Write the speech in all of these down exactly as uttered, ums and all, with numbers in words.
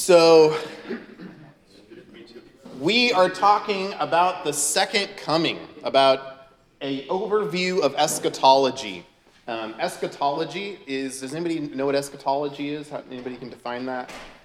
So, we are talking about the second coming, about an overview of eschatology. Um, eschatology is, does anybody know what eschatology is? How, anybody can define that?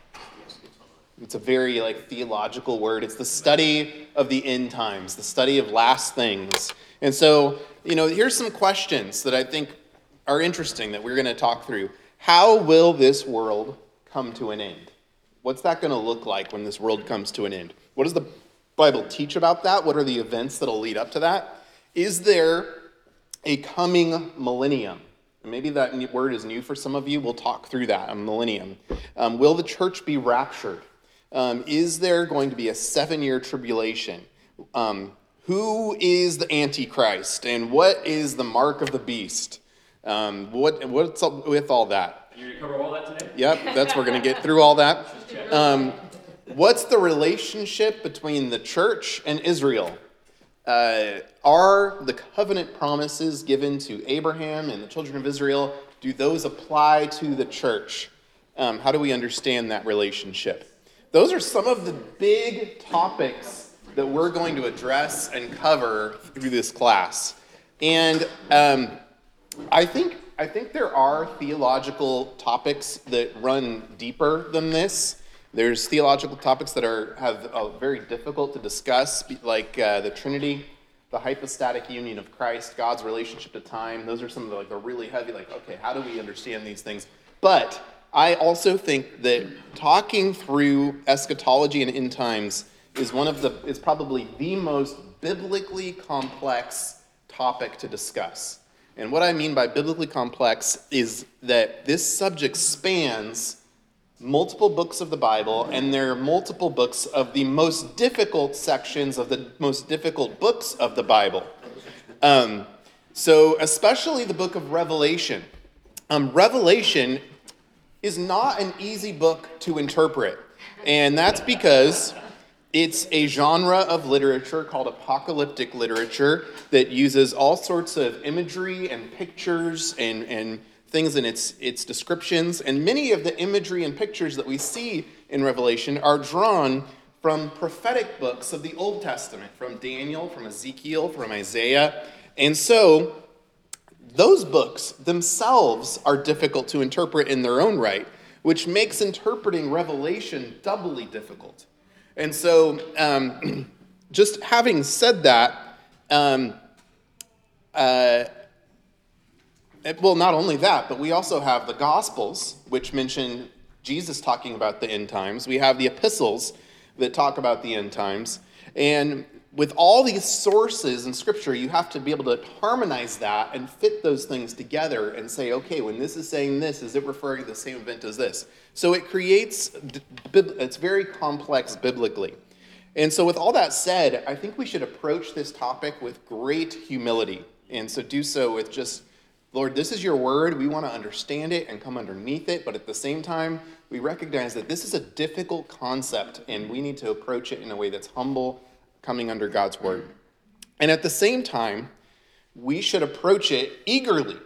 It's a very like theological word. It's the study of the end times, the study of last things. And so, you know, here's some questions that I think are interesting that we're going to talk through. How will this world come to an end? What's that going to look like when this world comes to an end? What does the Bible teach about that? What are the events that will lead up to that? Is there a coming millennium? Maybe that word is new for some of you. We'll talk through that, a millennium. Um, will the church be raptured? Um, is there going to be a seven-year tribulation? Um, who is the Antichrist? And what is the mark of the beast? Um, what What's up with all that? You're going to cover all that today? Yep, that's we're going to get through all that. Um, what's the relationship between the church and Israel? Uh, are the covenant promises given to Abraham and the children of Israel, do those apply to the church? Um, how do we understand that relationship? Those are some of the big topics that we're going to address and cover through this class. And um, I think I think there are theological topics that run deeper than this. There's theological topics that are have uh, very difficult to discuss, like uh, the Trinity, the hypostatic union of Christ, God's relationship to time. Those are some of the like the really heavy, like, okay, how do we understand these things? But I also think that talking through eschatology and end times is one of the is probably the most biblically complex topic to discuss. And what I mean by biblically complex is that this subject spans multiple books of the Bible, and there are multiple books of the most difficult sections of the most difficult books of the Bible. Um, so especially the book of Revelation. Um, Revelation is not an easy book to interpret, and that's because it's a genre of literature called apocalyptic literature that uses all sorts of imagery and pictures and, and things in its, its descriptions. And many of the imagery and pictures that we see in Revelation are drawn from prophetic books of the Old Testament, from Daniel, from Ezekiel, from Isaiah. And so those books themselves are difficult to interpret in their own right, which makes interpreting Revelation doubly difficult. And so, um, just having said that, um, uh, well, not only that, but we also have the Gospels, which mention Jesus talking about the end times. We have the epistles that talk about the end times. And with all these sources in Scripture, you have to be able to harmonize that and fit those things together and say, okay, when this is saying this, is it referring to the same event as this? So it creates, it's very complex biblically. And so with all that said, I think we should approach this topic with great humility. And so do so with just, Lord, this is your word. We want to understand it and come underneath it. But at the same time, we recognize that this is a difficult concept and we need to approach it in a way that's humble, coming under God's word. And at the same time, we should approach it eagerly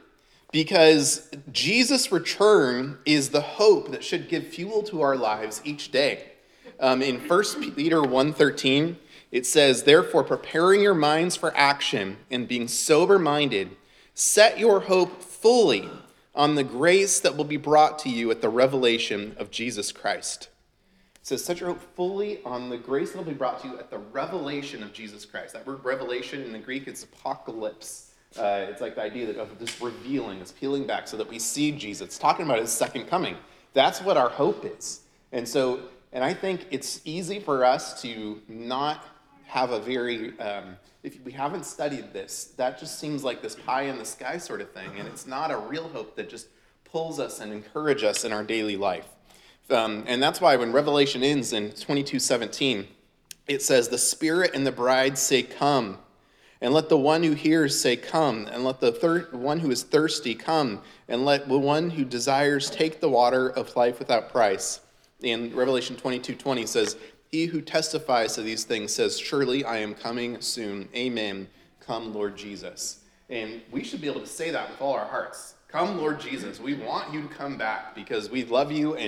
because Jesus' return is the hope that should give fuel to our lives each day. Um, in First Peter one thirteen, it says, therefore, preparing your minds for action and being sober-minded, set your hope fully on the grace that will be brought to you at the revelation of Jesus Christ. It says, set your hope fully on the grace that will be brought to you at the revelation of Jesus Christ. That word revelation in the Greek is apocalypse. Uh, it's like the idea that of this revealing, this peeling back so that we see Jesus. It's talking about his second coming. That's what our hope is. And so, and I think it's easy for us to not have a very, um, if we haven't studied this, that just seems like this pie in the sky sort of thing. And it's not a real hope that just pulls us and encourages us in our daily life. Um, and that's why when Revelation ends in twenty-two seventeen, it says, the Spirit and the bride say, come. And let the one who hears say, come. And let the thir- one who is thirsty come. And let the one who desires take the water of life without price. And Revelation twenty-two twenty says, he who testifies to these things says, surely I am coming soon. Amen. Come, Lord Jesus. And we should be able to say that with all our hearts. Come, Lord Jesus. We want you to come back because we love you and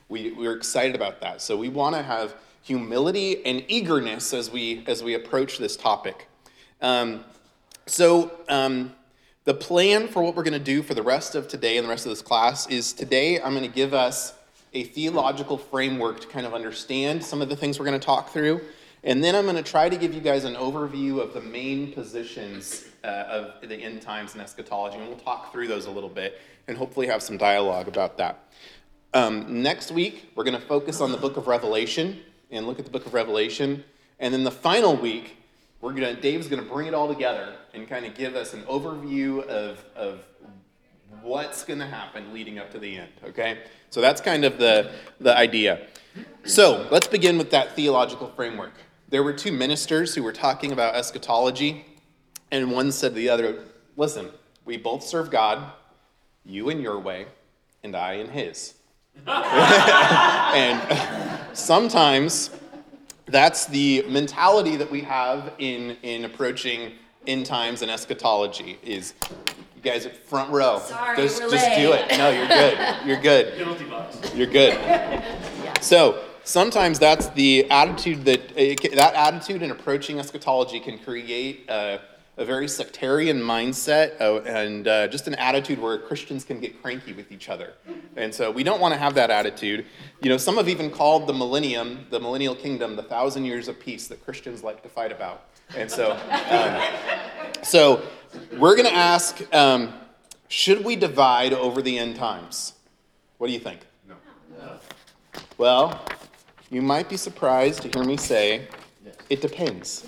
We, we're excited about that. So we want to have humility and eagerness as we as we approach this topic. Um, so um, the plan for what we're going to do for the rest of today and the rest of this class is today I'm going to give us a theological framework to kind of understand some of the things we're going to talk through. And then I'm going to try to give you guys an overview of the main positions uh, of the end times and eschatology. And we'll talk through those a little bit and hopefully have some dialogue about that. Um, next week, we're going to focus on the book of Revelation and look at the book of Revelation. And then the final week, we're gonna Dave's going to bring it all together and kind of give us an overview of, of what's going to happen leading up to the end, okay? So that's kind of the, the idea. So let's begin with that theological framework. There were two ministers who were talking about eschatology, and one said to the other, listen, we both serve God, you in your way, and I in his. And sometimes that's the mentality that we have in, in approaching end times and eschatology is, you guys at front row, Sorry, just, we're just do late. it. No, you're good. You're good. You're good. So sometimes that's the attitude that, that attitude in approaching eschatology can create a, a very sectarian mindset uh, and uh, just an attitude where Christians can get cranky with each other. And so we don't want to have that attitude. You know, some have even called the millennium, the millennial kingdom, the thousand years of peace that Christians like to fight about. And so, um, so we're going to ask, um, should we divide over the end times? What do you think? No. Well, you might be surprised to hear me say, it depends.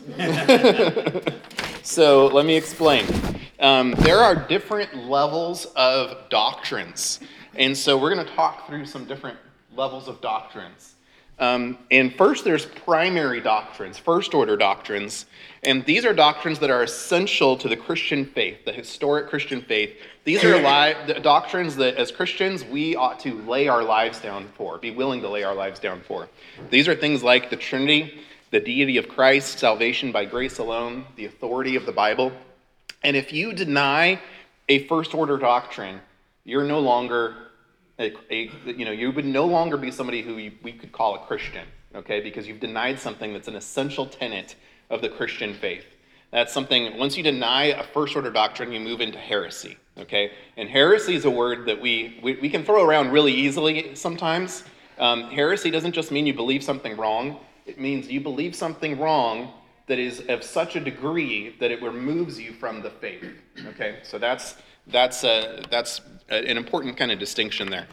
So let me explain. Um, there are different levels of doctrines. And so we're going to talk through some different levels of doctrines. Um, and first there's primary doctrines, first order doctrines. And these are doctrines that are essential to the Christian faith, the historic Christian faith. These are li- the doctrines that as Christians we ought to lay our lives down for, be willing to lay our lives down for. These are things like the Trinity, the deity of Christ, salvation by grace alone, the authority of the Bible. And if you deny a first order doctrine, you're no longer a, a you know, you would no longer be somebody who you, we could call a Christian, okay? Because you've denied something that's an essential tenet of the Christian faith. That's something, once you deny a first order doctrine, you move into heresy, okay? And heresy is a word that we, we, we can throw around really easily sometimes. Um, heresy doesn't just mean you believe something wrong. It means you believe something wrong that is of such a degree that it removes you from the faith. Okay, so that's that's a, that's an important kind of distinction there.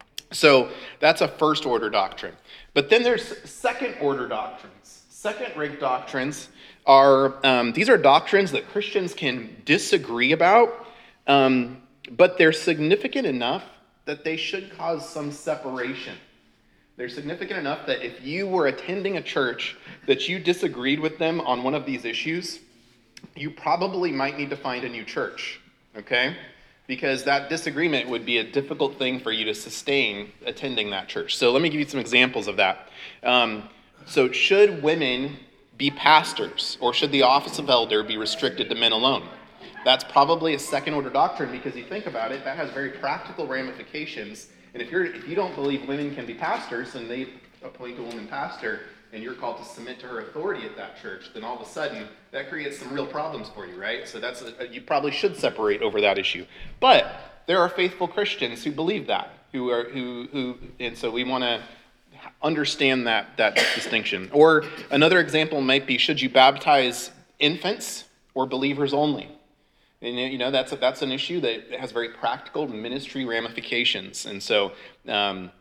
So that's a first order doctrine. But then there's second order doctrines. Second rate doctrines are um, these are doctrines that Christians can disagree about, um, but they're significant enough that they should cause some separation. They're significant enough that if you were attending a church that you disagreed with them on one of these issues, you probably might need to find a new church, okay? Because that disagreement would be a difficult thing for you to sustain attending that church. So let me give you some examples of that. Um, so should women be pastors, or should the office of elder be restricted to men alone? That's probably a second order doctrine because you think about it, that has very practical ramifications. And if you're if you don't believe women can be pastors and they appoint a woman pastor and you're called to submit to her authority at that church, then all of a sudden that creates some real problems for you, right? So that's a, you probably should separate over that issue. But there are faithful Christians who believe that, who are who who, and so we want to understand that that distinction. Or another example might be: should you baptize infants or believers only? And, you know, that's a, that's an issue that has very practical ministry ramifications. And so um,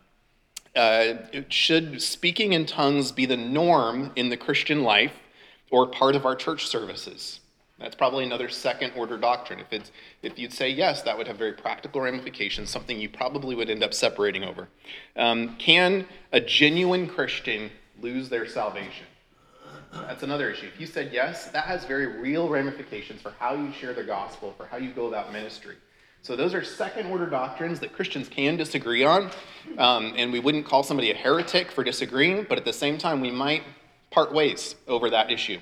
uh, should speaking in tongues be the norm in the Christian life or part of our church services? That's probably another second order doctrine. If it's if you'd say yes, that would have very practical ramifications, something you probably would end up separating over. Um, can a genuine Christian lose their salvation? That's another issue. If you said yes, that has very real ramifications for how you share the gospel, for how you go about ministry. So those are second-order doctrines that Christians can disagree on, um, and we wouldn't call somebody a heretic for disagreeing, but at the same time, we might part ways over that issue.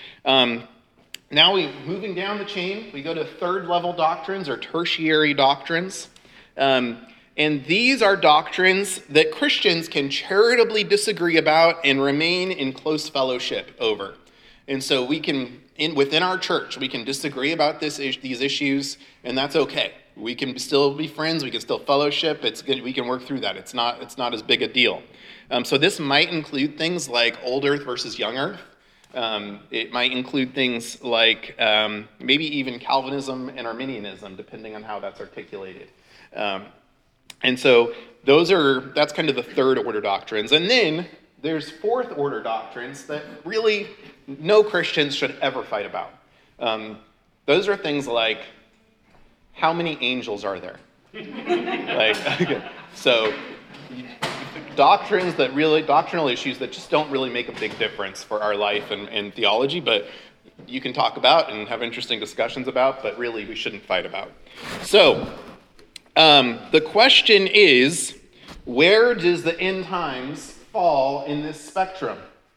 Um, now, we moving down the chain, we go to third-level doctrines or tertiary doctrines. Um, And these are doctrines that Christians can charitably disagree about and remain in close fellowship over. And so we can, in, within our church, we can disagree about this, these issues, and that's okay. We can still be friends. We can still fellowship. It's good. We can work through that. It's not, it's not as big a deal. Um, so this might include things like old earth versus young earth. Um, it might include things like um, maybe even Calvinism and Arminianism, depending on how that's articulated. Um, and so those are, that's kind of the third order doctrines. And then there's fourth order doctrines that really no Christians should ever fight about. Um, those are things like, how many angels are there? like, okay. So doctrines that really, doctrinal issues that just don't really make a big difference for our life and, and theology, but you can talk about and have interesting discussions about, but really we shouldn't fight about. So um, the question is, where does the end times fall in this spectrum?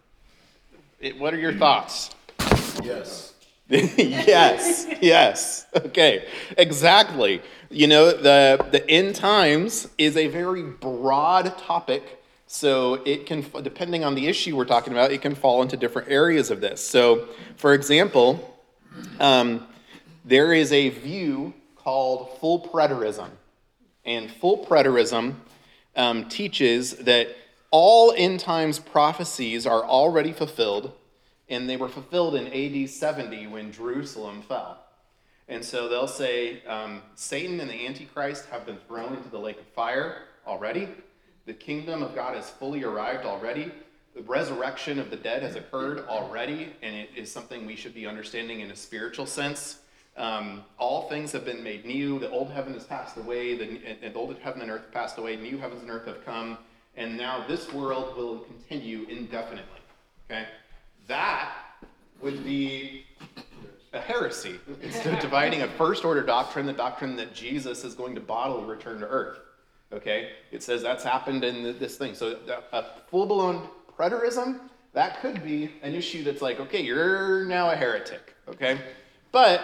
It, what are your thoughts? Yes. yes, yes. Okay, exactly. You know, the, the end times is a very broad topic, so it can, depending on the issue we're talking about, it can fall into different areas of this. So, for example, um, there is a view called full preterism, and full preterism um, teaches that all end times prophecies are already fulfilled, and they were fulfilled in A D seventy when Jerusalem fell. And so they'll say, um, Satan and the Antichrist have been thrown into the lake of fire already. The kingdom of God has fully arrived already. The resurrection of the dead has occurred already, and it is something we should be understanding in a spiritual sense. Um, all things have been made new. The old heaven has passed away. The, the old heaven and earth have passed away. New heavens and earth have come. And now this world will continue indefinitely. Okay? That would be a heresy. It's dividing a first order doctrine, the doctrine that Jesus is going to bodily return to earth. Okay? It says that's happened in this thing. So a full-blown preterism, that could be an issue that's like, okay, you're now a heretic. Okay? But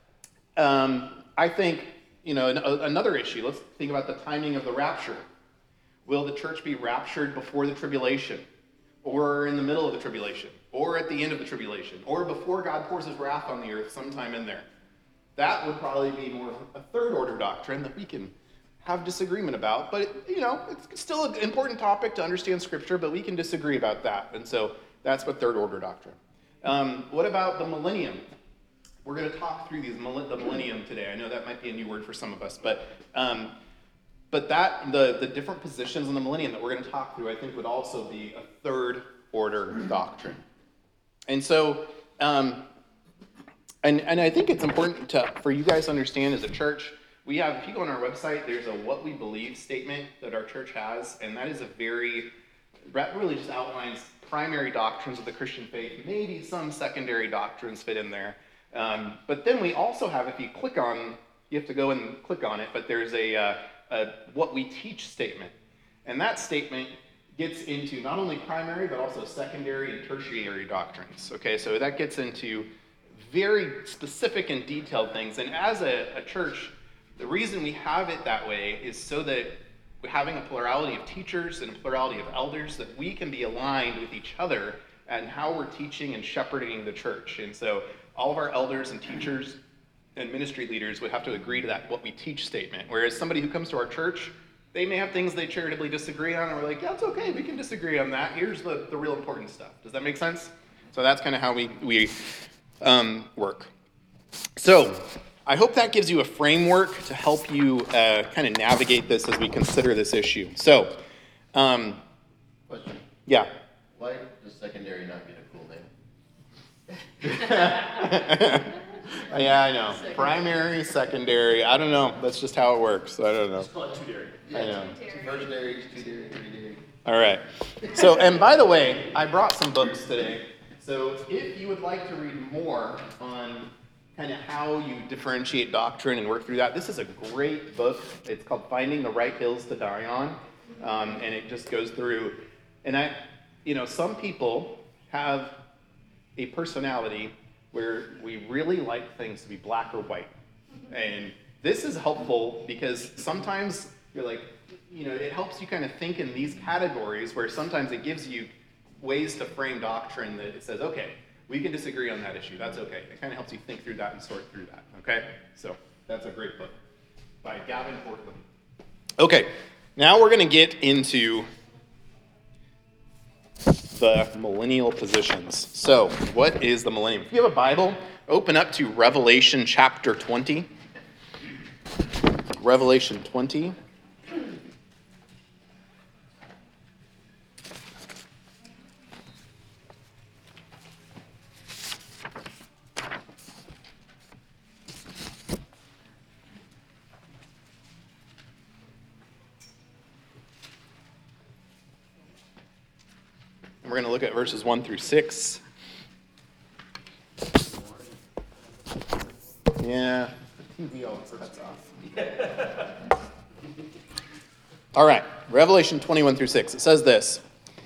um, I think, you know, an, another issue, let's think about the timing of the rapture. Will the church be raptured before the tribulation? Or in the middle of the tribulation? Or at the end of the tribulation? Or before God pours his wrath on the earth sometime in there? That would probably be more a third order doctrine that we can have disagreement about. But, you know, it's still an important topic to understand Scripture, but we can disagree about that. And so that's what third order doctrine. Um, what about the millennium? We're going to talk through these the millennium today. I know that might be a new word for some of us, but um, but that the, the different positions in the millennium that we're going to talk through, I think, would also be a third order doctrine. And so, um, and and I think it's important to for you guys to understand as a church, we have, if you go on our website, there's a what we believe statement that our church has, and that is a very, that really just outlines primary doctrines of the Christian faith. Maybe some secondary doctrines fit in there. Um, but then we also have, if you click on, you have to go and click on it, but there's a, uh, a what we teach statement. And that statement gets into not only primary, but also secondary and tertiary doctrines. Okay, so that gets into very specific and detailed things. And as a, a church, the reason we have it that way is so that we're having a plurality of teachers and a plurality of elders, that we can be aligned with each other and how we're teaching and shepherding the church. And so all of our elders and teachers and ministry leaders would have to agree to that what we teach statement. Whereas somebody who comes to our church, they may have things they charitably disagree on, and we're like, yeah, it's okay, we can disagree on that. Here's the, the real important stuff. Does that make sense? So that's kind of how we, we um, work. So I hope that gives you a framework to help you uh, kind of navigate this as we consider this issue. So, um, Question. Yeah. Why does secondary not get a cool name? Yeah, I know. Primary, secondary. I don't know. That's just how it works. I don't know. It's called two-dairy. Yeah, I know. First-dairy, two-dairy, three-dairy. All right. So, and by the way, I brought some books today. So if you would like to read more on kind of how you differentiate doctrine and work through that, this is a great book. It's called Finding the Right Hills to Die On. Um, and it just goes through, and I, you know, some people have a personality where we really like things to be black or white. And this is helpful because sometimes you're like, you know, it helps you kind of think in these categories where sometimes it gives you ways to frame doctrine that it says, okay, we can disagree on that issue. That's okay. It kind of helps you think through that and sort through that. Okay? So that's a great book by Gavin Portland. Okay, now we're going to get into the millennial positions. So, what is the millennium? If you have a Bible, open up to Revelation chapter twenty. Revelation twenty. We're going to look at verses one through six. Yeah, the T V always cuts off. All right, Revelation twenty-one through six. It says this.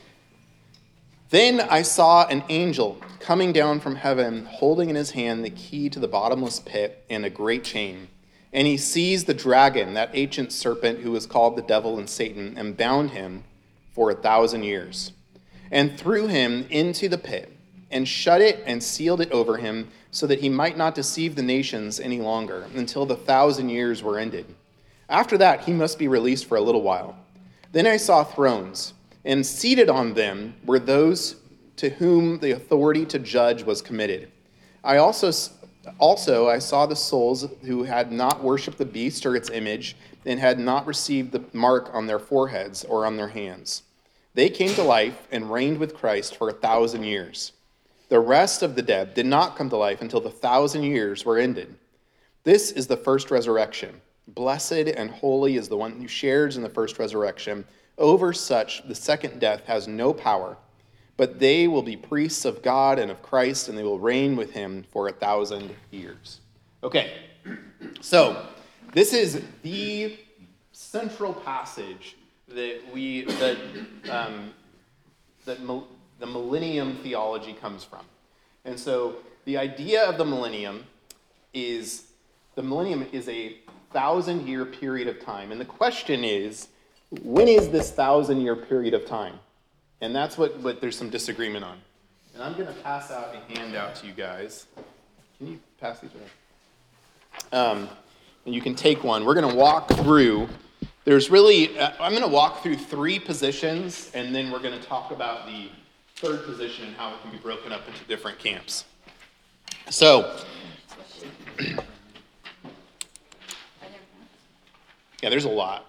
Then I saw an angel coming down from heaven, holding in his hand the key to the bottomless pit and a great chain. And he seized the dragon, that ancient serpent who is called the devil and Satan, and bound him for a thousand years. And threw him into the pit, and shut it and sealed it over him, so that he might not deceive the nations any longer, until the thousand years were ended. After that, he must be released for a little while. Then I saw thrones, and seated on them were those to whom the authority to judge was committed. I also, also I saw the souls who had not worshipped the beast or its image, and had not received the mark on their foreheads or on their hands. They came to life and reigned with Christ for a thousand years. The rest of the dead did not come to life until the thousand years were ended. This is the first resurrection. Blessed and holy is the one who shares in the first resurrection. Over such, the second death has no power, but they will be priests of God and of Christ, and they will reign with him for a thousand years. Okay, so this is the central passage that we that um, that mil- the millennium theology comes from. And so the idea of the millennium is the millennium is a thousand year period of time. And the question is, when is this thousand year period of time? And that's what, what there's some disagreement on. And I'm going to pass out a handout to you guys. Can you pass these around? Um, and you can take one. We're going to walk through. There's really, uh, I'm going to walk through three positions, and then we're going to talk about the third position and how it can be broken up into different camps. So, yeah, there's a lot.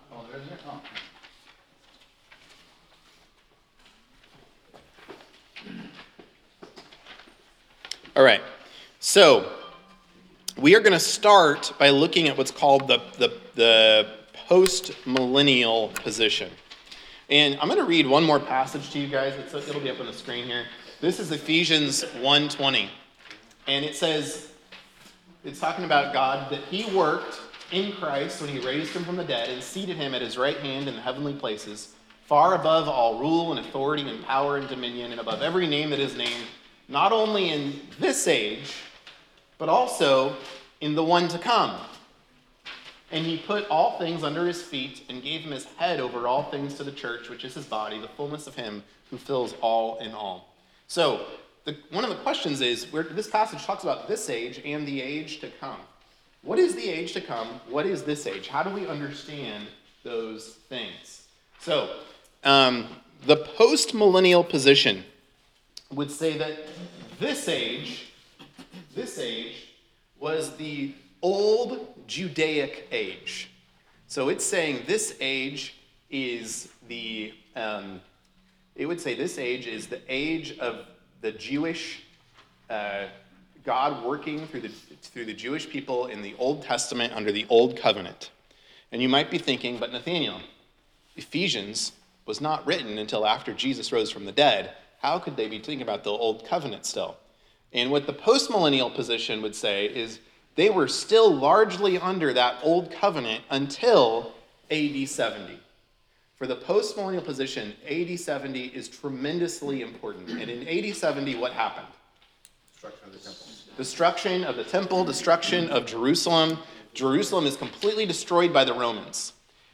All right, so we are going to start by looking at what's called the, the, the post-millennial position. And I'm going to read one more passage to you guys. It's, it'll be up on the screen here. This is Ephesians one twenty. And it says, it's talking about God, that he worked in Christ when he raised him from the dead and seated him at his right hand in the heavenly places, far above all rule and authority and power and dominion, and above every name that is named, not only in this age, but also in the one to come. And he put all things under his feet and gave him his head over all things to the church, which is his body, the fullness of him who fills all in all. So the, one of the questions is, where this passage talks about this age and the age to come. What is the age to come? What is this age? How do we understand those things? So um, the post-millennial position would say that this age, this age was the old Judaic age. So it's saying this age is the, um, it would say this age is the age of the Jewish, uh, God working through the, through the Jewish people in the Old Testament under the Old Covenant. And you might be thinking, but Nathaniel, Ephesians was not written until after Jesus rose from the dead. How could they be thinking about the Old Covenant still? And what the postmillennial position would say is they were still largely under that Old Covenant until A D seventy. For the postmillennial position, A D seventy is tremendously important. And in A D seventy, what happened? Destruction of the temple. Destruction of the temple, destruction of Jerusalem. Jerusalem is completely destroyed by the Romans.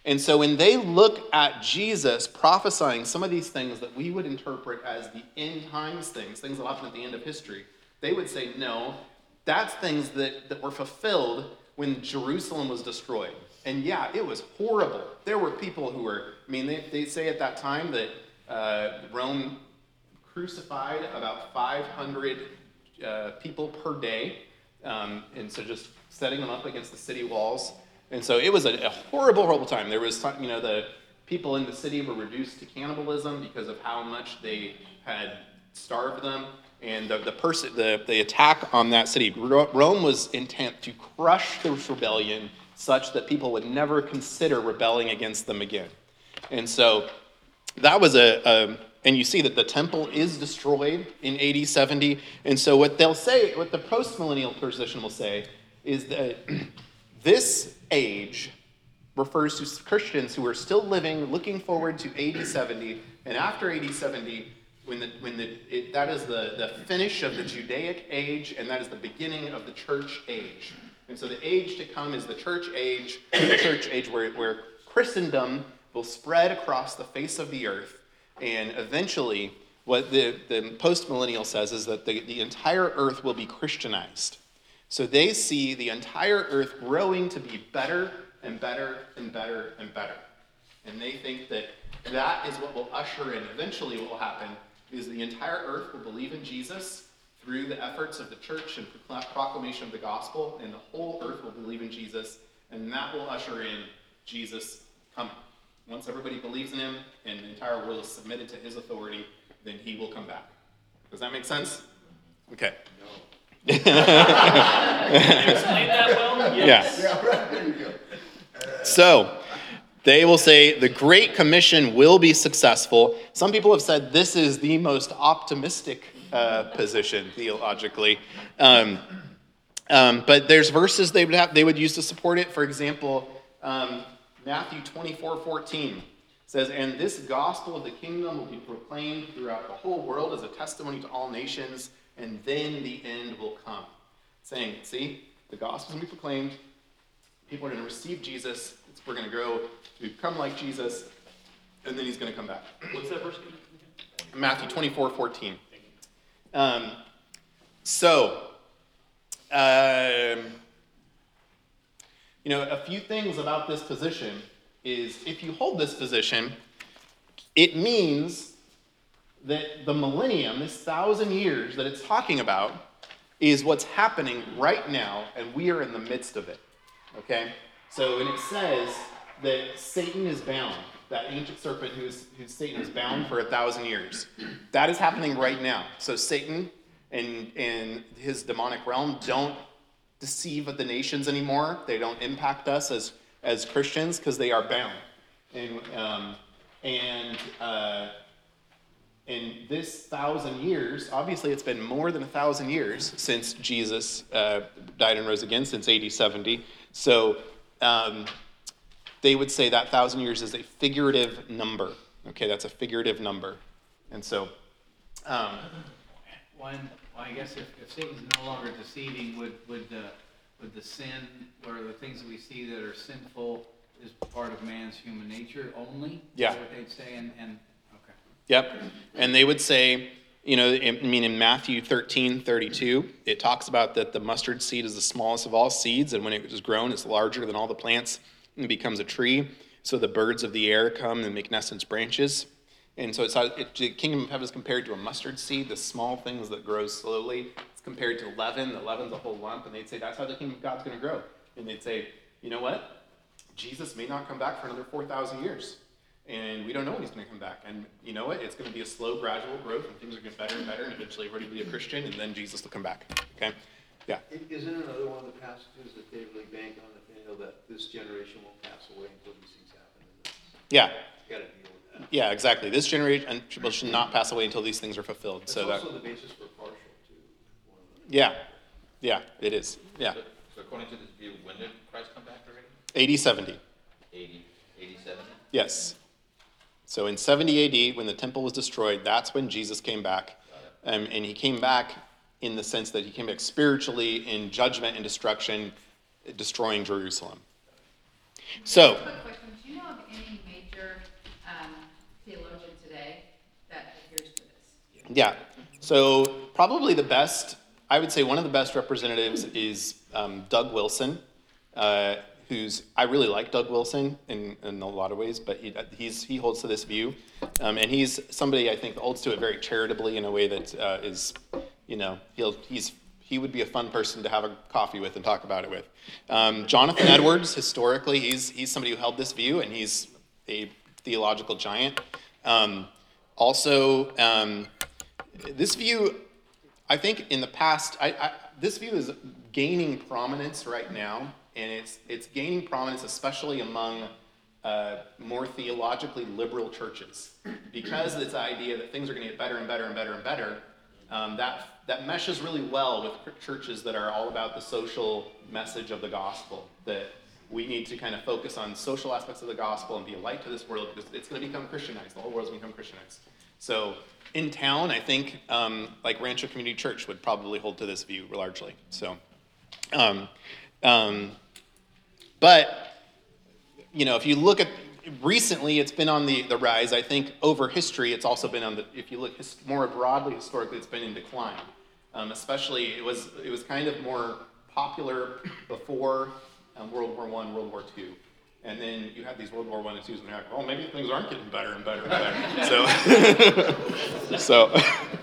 And so when they look at Jesus prophesying some of these things that we would interpret as the end times things, things that happen at the end of history, they would say, no, that's things that, that were fulfilled when Jerusalem was destroyed. And yeah, it was horrible. There were people who were, I mean, they, they say at that time that uh, Rome crucified about five hundred uh, people per day. Um, and so just setting them up against the city walls. And so it was a, a horrible, horrible time. There was, you know, the people in the city were reduced to cannibalism because of how much they had starved them. And the the person, the, the attack on that city, Rome was intent to crush this rebellion such that people would never consider rebelling against them again. And so that was a, a and you see that the temple is destroyed in A D seventy. And so what they'll say, what the post-millennial position will say, is that this age refers to Christians who are still living, looking forward to A D seventy, and after A D seventy, when the when the it, that is the, the finish of the Judaic age, and that is the beginning of the church age. And so the age to come is the church age, the church age where, where Christendom will spread across the face of the earth, and eventually what the, the post-millennial says is that the, the entire earth will be Christianized. So they see the entire earth growing to be better and better and better and better. And they think that that is what will usher in. Eventually what will happen is the entire earth will believe in Jesus through the efforts of the church and proclamation of the gospel, and the whole earth will believe in Jesus, and that will usher in Jesus coming. Once everybody believes in him and the entire world is submitted to his authority, then he will come back. Does that make sense? Okay. Can you explain that well? Yes. Yeah, right, there you go. So, they will say the Great Commission will be successful. Some people have said this is the most optimistic uh, position theologically. Um, um, but there's verses they would have, they would use to support it. For example, um, Matthew twenty-four fourteen says, "And this gospel of the kingdom will be proclaimed throughout the whole world as a testimony to all nations, and then the end will come." Saying, see, the gospel will be proclaimed. People are going to receive Jesus. We're going to grow to become like Jesus, and then he's going to come back. What's that verse? Matthew twenty-four fourteen. Um, so, um, you know, a few things about this position is if you hold this position, it means that the millennium, this thousand years that it's talking about, is what's happening right now, and we are in the midst of it. Okay? So when it says that Satan is bound, that ancient serpent who's, who's Satan is bound for a thousand years, that is happening right now. So Satan and, and his demonic realm don't deceive the nations anymore. They don't impact us as, as Christians because they are bound. And, um, and, uh, and this thousand years, obviously it's been more than a thousand years since Jesus uh, died and rose again, since A D seventy. So um, they would say that thousand years is a figurative number. Okay, that's a figurative number. And so... Um, One, well, I guess if, if Satan's no longer deceiving, would would the would the sin or the things that we see that are sinful is part of man's human nature only? Yeah. Is that what they'd say? And, and okay. Yep. And they would say, you know, I mean, in Matthew thirteen thirty-two, it talks about that the mustard seed is the smallest of all seeds, and when it is grown, it's larger than all the plants and becomes a tree. So the birds of the air come and make nests in its branches. And so it's how it, the kingdom of heaven is compared to a mustard seed, the small things that grows slowly. It's compared to leaven. The leaven's a whole lump, and they'd say that's how the kingdom of God's going to grow. And they'd say, you know what? Jesus may not come back for another four thousand years. And we don't know when he's going to come back. And you know what? It's going to be a slow, gradual growth, and things are going to get better and better, and eventually everybody will be a Christian, and then Jesus will come back. Okay? Yeah. Isn't another one of the passages that they really bank on, Nathaniel, that this generation won't pass away until these things happen? Yeah. You got to deal with that. Yeah, exactly. This generation should not pass away until these things are fulfilled. That's so also that, the basis for partial, too. yeah. Yeah, it is. Yeah. So, so according to this view, when did Christ come back already? A D seventy. eighty, eighty-seven? Yes. So in seventy A D, when the temple was destroyed, that's when Jesus came back. Um, and he came back in the sense that he came back spiritually in judgment and destruction, destroying Jerusalem. So, Quick question. Do you know of Yeah. So probably the best, I would say one of the best representatives is um, Doug Wilson, uh, who's, I really like Doug Wilson in, in a lot of ways, but he, he's, he holds to this view. Um, and he's somebody I think that holds to it very charitably in a way that uh, is, you know, he'll, he's, he would be a fun person to have a coffee with and talk about it with. Um, Jonathan Edwards, historically, he's, he's somebody who held this view, and he's a theological giant. Um, also, um, this view, I think in the past, I, I, this view is gaining prominence right now, and it's it's gaining prominence especially among uh, more theologically liberal churches, because of this idea that things are going to get better and better and better and better. Um, that that meshes really well with churches that are all about the social message of the gospel, that we need to kind of focus on social aspects of the gospel and be a light to this world, because it's going to become Christianized. The whole world's going to become Christianized. So in town, I think um, like Rancho Community Church would probably hold to this view largely. So, um, um, but you know, if you look at recently, it's been on the, the rise. I think over history, it's also been on the. If you look his, more broadly historically, it's been in decline. Um, especially, it was it was kind of more popular before um, World War One, World War Two. And then you have these World War One and Twos, and you're like, oh, maybe things aren't getting better and better and better. So, so,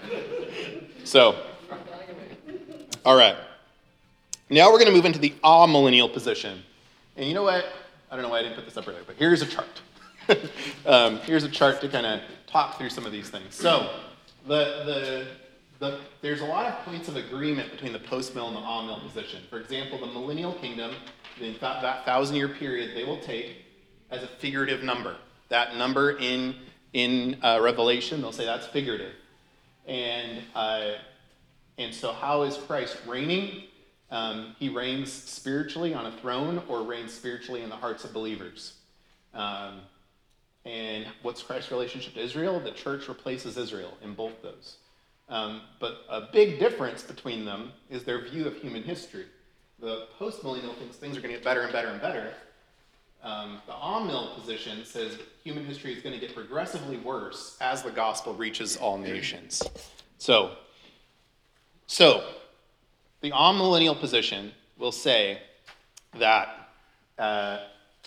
so, all right. Now we're going to move into the amillennial position. And you know what? I don't know why I didn't put this up earlier, but here's a chart. um, here's a chart to kind of talk through some of these things. So, the the the there's a lot of points of agreement between the post-mill and the amillennial position. For example, the millennial kingdom, in that, that thousand-year period, they will take as a figurative number. That number in in uh, Revelation, they'll say that's figurative. And uh, and so, how is Christ reigning? Um, he reigns spiritually on a throne, or reigns spiritually in the hearts of believers. Um, and what's Christ's relationship to Israel? The church replaces Israel in both those. Um, but a big difference between them is their view of human history. The post-millennial thinks things are going to get better and better and better. Um, the amillennial position says human history is going to get progressively worse as the gospel reaches all nations. So, so the amillennial position will say that uh,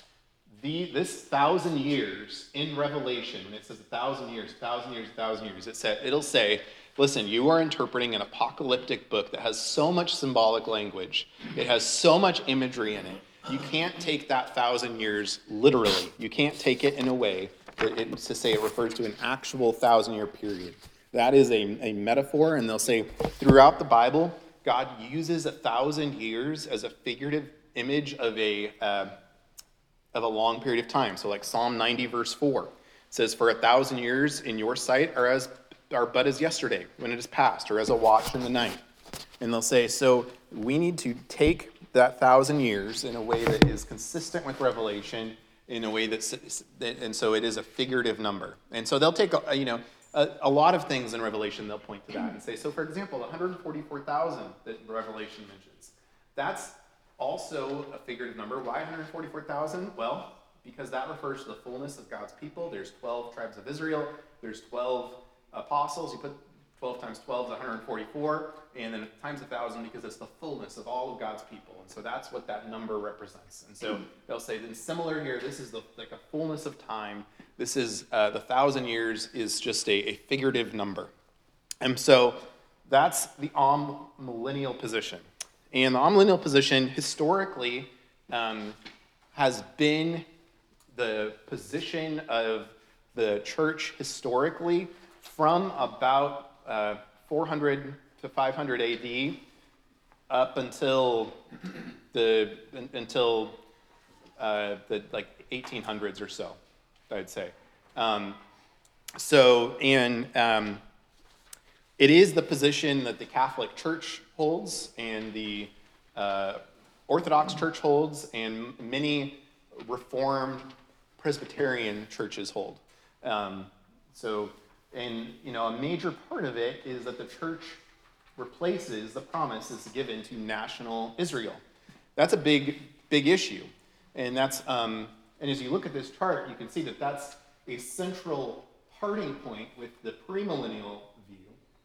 the this thousand years in Revelation, when it says a thousand years, thousand years, thousand years, it said it'll say, listen, you are interpreting an apocalyptic book that has so much symbolic language. It has so much imagery in it. You can't take that thousand years literally. You can't take it in a way that it's to say it refers to an actual thousand-year period. That is a, a metaphor, and they'll say throughout the Bible, God uses a thousand years as a figurative image of a uh, of a long period of time. So like Psalm ninety, verse four says, for a thousand years in your sight are as are but as yesterday when it is past, or as a watch in the night. And they'll say, so we need to take that thousand years in a way that is consistent with Revelation, in a way that's, and so it is a figurative number. And so they'll take, a, you know, a, a lot of things in Revelation, they'll point to that and say, so for example, one hundred forty-four thousand that Revelation mentions, that's also a figurative number. Why one hundred forty-four thousand? Well, because that refers to the fullness of God's people. There's twelve tribes of Israel. There's twelve apostles. You put twelve times twelve is one hundred forty-four, and then times one thousand because it's the fullness of all of God's people. And so that's what that number represents. And so they'll say, then similar here, this is the, like a fullness of time. This is, uh, the thousand years is just a, a figurative number. And so that's the amillennial position. And the amillennial position historically um, has been the position of the church historically from about uh, four hundred to five hundred A D up until the until uh, the like eighteen hundreds or so, I'd say. Um, so, and um, it is the position that the Catholic Church holds, and the uh, Orthodox Church holds, and many Reformed Presbyterian churches hold. Um, so. And, you know, a major part of it is that the church replaces the promises given to national Israel. That's a big, big issue. And that's, um, and as you look at this chart, you can see that that's a central parting point with the premillennial view.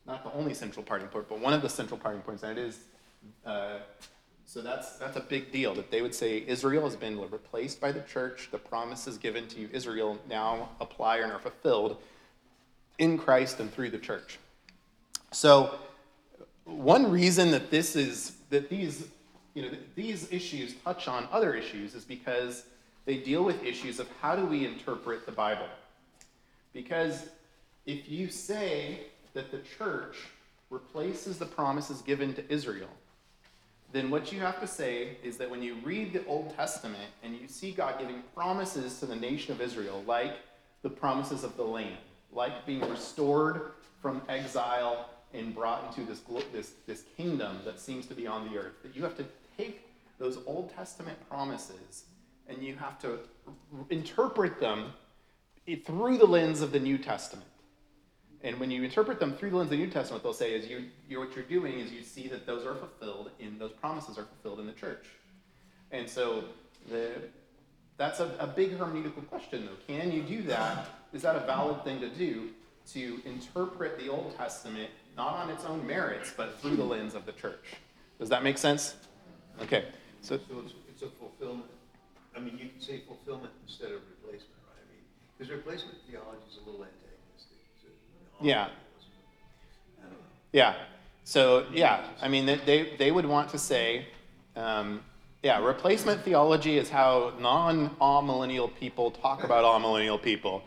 not the only central parting point, but one of the central parting points, and it is, uh, so that's that's a big deal, that they would say Israel has been replaced by the church. The promises given to Israel now apply and are fulfilled in Christ and through the church. So one reason that this is, that these, you know, these issues touch on other issues is because they deal with issues of how do we interpret the Bible. Because if you say that the church replaces the promises given to Israel, then what you have to say is that when you read the Old Testament and you see God giving promises to the nation of Israel, like the promises of the land, like being restored from exile and brought into this, this, this kingdom that seems to be on the earth, that you have to take those Old Testament promises and you have to interpret them through the lens of the New Testament. And when you interpret them through the lens of the New Testament, they'll say is you, you what you're doing is you see that those are fulfilled in, those promises are fulfilled in the church. And so the, that's a, a big hermeneutical question, though. Can you do that? Is that a valid thing to do, to interpret the Old Testament not on its own merits, but through the lens of the church? Does that make sense? Okay. So, So it's, it's a fulfillment. I mean, you can say fulfillment instead of replacement, right? I mean, because replacement theology is a little antagonistic to, you know, Yeah. I don't know. yeah. So, yeah, I mean, they, they, they would want to say, um, yeah, replacement theology is how non-amillennial people talk about amillennial people.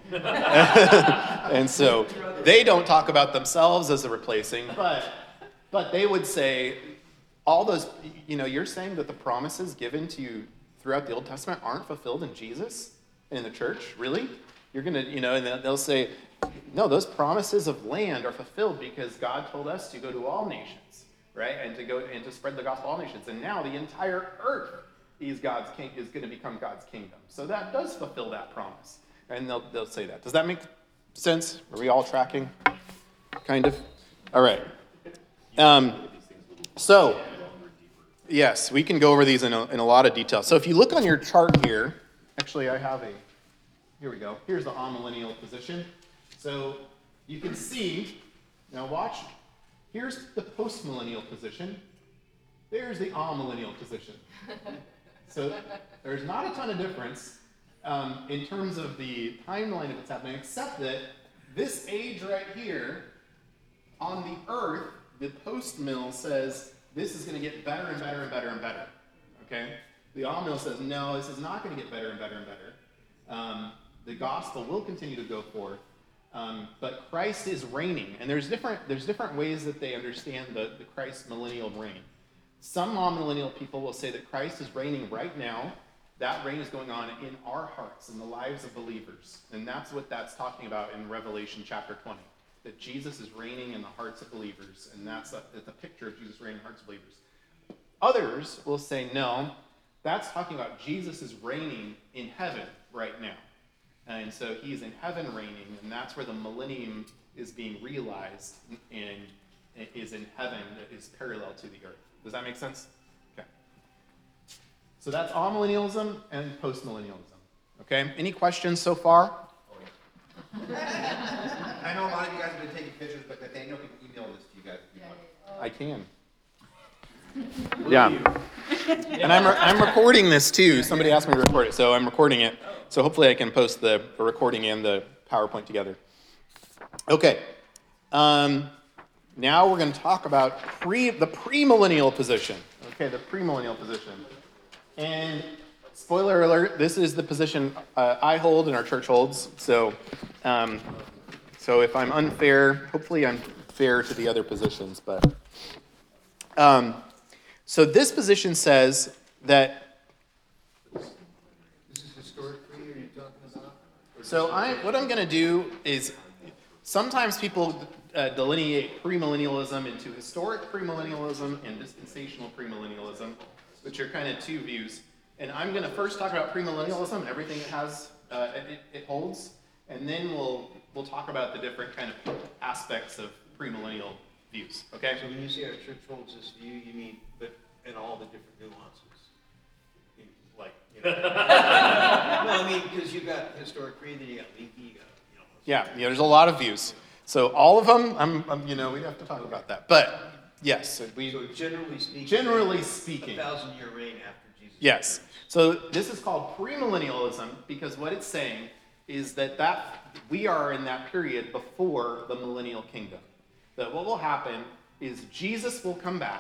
And so they don't talk about themselves as a replacing, but but they would say all those, you know, you're saying that the promises given to you throughout the Old Testament aren't fulfilled in Jesus and in the church? Really? You're going to, you know, and they'll say, no, those promises of land are fulfilled because God told us to go to all nations. Right, and to go and to spread the gospel to all nations, and now the entire earth is God's king is going to become God's kingdom. So that does fulfill that promise, and they'll they'll say that. Does that make sense? Are we all tracking? Kind of. All right. Um, so yes, we can go over these in a, in a lot of detail. So if you look on your chart here, actually, I have a. Here we go. Here's the amillennial position. So you can see. Now watch. Here's the postmillennial position. There's the amillennial position. So there's not a ton of difference um, in terms of the timeline of what's happening, except that this age right here on the earth, the post-mill says this is going to get better and better and better and better. Okay? The ammill says no, this is not going to get better and better and better. Um, the gospel will continue to go forth. Um, but Christ is reigning, and there's different there's different ways that they understand the, the Christ millennial reign. Some amillennial people will say that Christ is reigning right now. That reign is going on in our hearts, in the lives of believers, and that's what that's talking about in Revelation chapter twenty. That Jesus is reigning in the hearts of believers, and that's a, it's a picture of Jesus reigning in the hearts of believers. Others will say no, that's talking about Jesus is reigning in heaven right now. And so he's in heaven reigning, and that's where the millennium is being realized and is in heaven that is parallel to the earth. Does that make sense? Okay. So that's amillennialism and postmillennialism. Okay. Any questions so far? I know a lot of you guys have been taking pictures, but Nathaniel can email this to you guys if you want. I can. Yeah. And I'm, re- I'm recording this too. Somebody asked me to record it, so I'm recording it. So hopefully I can post the, the recording and the PowerPoint together. Okay. Um, now we're going to talk about pre the premillennial position. Okay, the premillennial position. And spoiler alert, this is the position uh, I hold and our church holds. So, um, so if I'm unfair, hopefully I'm fair to the other positions. But um, so this position says that. This is historic creed, are you talking about? Or So just- I, what I'm going to do is, sometimes people uh, delineate premillennialism into historic premillennialism and dispensational premillennialism, which are kind of two views. And I'm going to first talk about premillennialism and everything it has, uh, it, it holds, and then we'll we'll talk about the different kind of aspects of premillennial views. Okay? So when you say our church holds this view, you mean, but in all the different nuances? You- Like, you know? No, I mean, because you got historic creed, then you got leaky, you got, you know. Yeah, yeah. There's a lot of views. So all of them, I'm, I'm, you know, we'd have to talk about that. But yes, we So generally speaking. generally A speaking, thousand year reign after Jesus. yes. So this is called premillennialism because what it's saying is that that we are in that period before the millennial kingdom. That what will happen is Jesus will come back,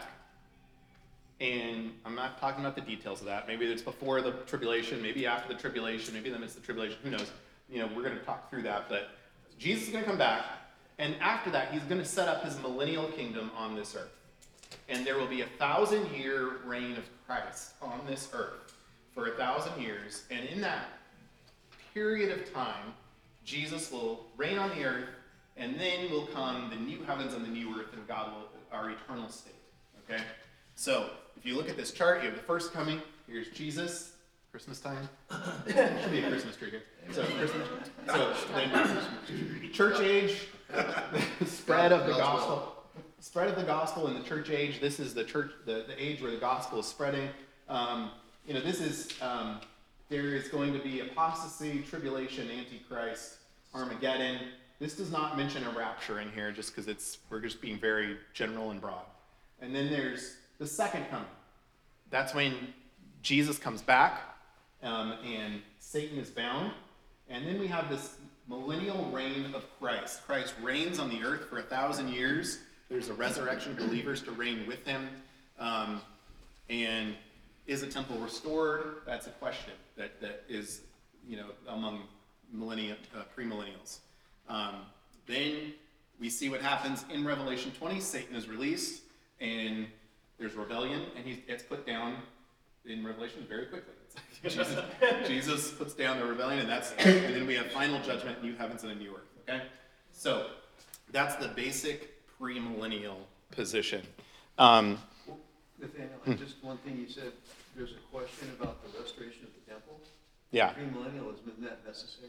and I'm not talking about the details of that. Maybe it's before the tribulation, maybe after the tribulation, maybe in the midst of the tribulation. Who knows? You know, we're going to talk through that. But Jesus is going to come back, and after that, he's going to set up his millennial kingdom on this earth. And there will be a thousand-year reign of Christ on this earth for a thousand years. And in that period of time, Jesus will reign on the earth, and then will come the new heavens and the new earth, and God will, our eternal state. Okay? So, if you look at this chart, you have the first coming. Here's Jesus. Christmas time. Should be a Christmas tree here. So, Christmas. So, then church age, the spread of the gospel. Spread of the gospel in the church age. This is the church, the, the age where the gospel is spreading. Um, you know, this is, um, there is going to be apostasy, tribulation, antichrist, Armageddon. This does not mention a rapture in here just because it's, we're just being very general and broad. And then there's the second coming. That's when Jesus comes back um, and Satan is bound. And then we have this millennial reign of Christ. Christ reigns on the earth for a thousand years. There's a resurrection of believers to reign with him. Um, and is a temple restored? That's a question that, that is, you know, among millennium, uh, premillennials. Um, then we see what happens in Revelation twenty. Satan is released, and there's rebellion, and he gets put down in Revelation very quickly. It's like Jesus, Jesus puts down the rebellion, and that's, and then we have final judgment, new heavens and a new earth. Okay, so that's the basic premillennial position. Um, Nathaniel, just one thing you said, there's a question about the restoration of the temple. yeah, Premillennialism, isn't that necessary?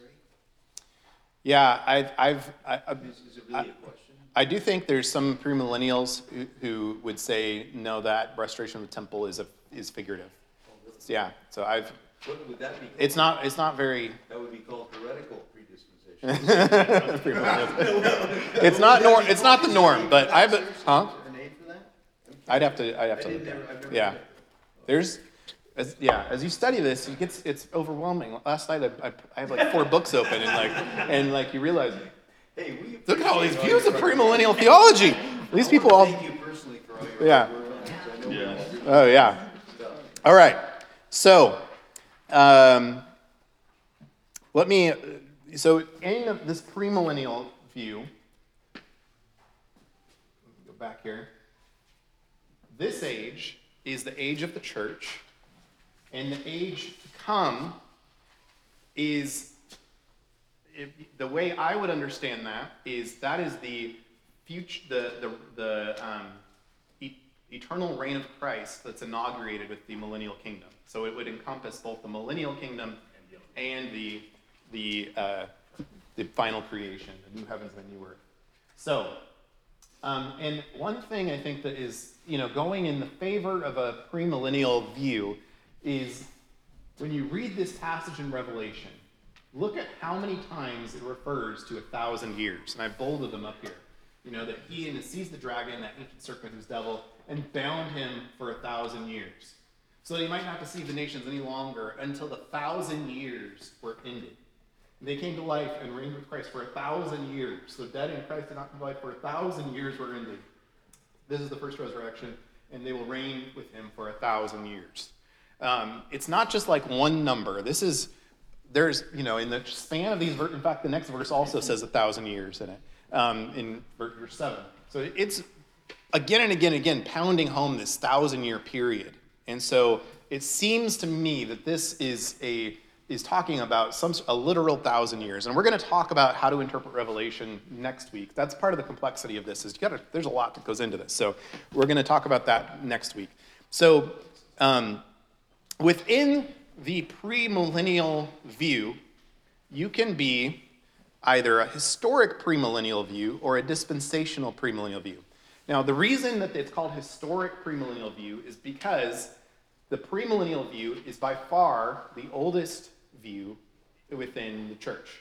yeah. I've, I've, I, I, Is, is it really a question? I do think there's some premillennials who, who would say no, that restoration of the temple is a is figurative. Oh, really? Yeah, so I've. What would that be called? It's not. It's not very. That would be called heretical predisposition. It's not norm. It's not the norm. But I. But huh? Is there a name for that? I'd have to. I'd have to I look didn't at never, I've it. never Yeah. heard that. There's. As, yeah. As you study this, it gets. It's overwhelming. Last night I, I, I have like four books open and like and like you realize. Hey, we Look at all these appreciate views of your- premillennial theology. These people all. Thank you personally for all your Yeah. hard work. I know we all do Oh yeah. stuff. All right. So, um, let me. So, in this premillennial view, go back here. This age is the age of the church, and the age to come is. If, the way I would understand that is that is the future, the the the um, e- eternal reign of Christ that's inaugurated with the millennial kingdom. So it would encompass both the millennial kingdom and the the uh, the final creation, the new heavens and the new earth. So, um, and one thing I think that is you know going in the favor of a premillennial view is when you read this passage in Revelation. Look at how many times it refers to a thousand years. And I've bolded them up here. You know, that he and seized the dragon, that ancient serpent who's devil, and bound him for a thousand years. So that he might not deceive the nations any longer until the thousand years were ended. They came to life and reigned with Christ for a thousand years. So dead in Christ did not come to life for a thousand years were ended. This is the first resurrection, and they will reign with him for a thousand years. Um, it's not just like one number. This is... There's, you know, in the span of these, ver- in fact, the next verse also says a thousand years in it, um, in verse seven. So it's, again and again and again, pounding home this thousand-year period. And so it seems to me that this is a is talking about some a literal thousand years. And we're going to talk about how to interpret Revelation next week. That's part of the complexity of this. Is you got there's a lot that goes into this. So we're going to talk about that next week. So um, within the premillennial view, you can be either a historic premillennial view or a dispensational premillennial view. Now, the reason that it's called historic premillennial view is because the premillennial view is by far the oldest view within the church.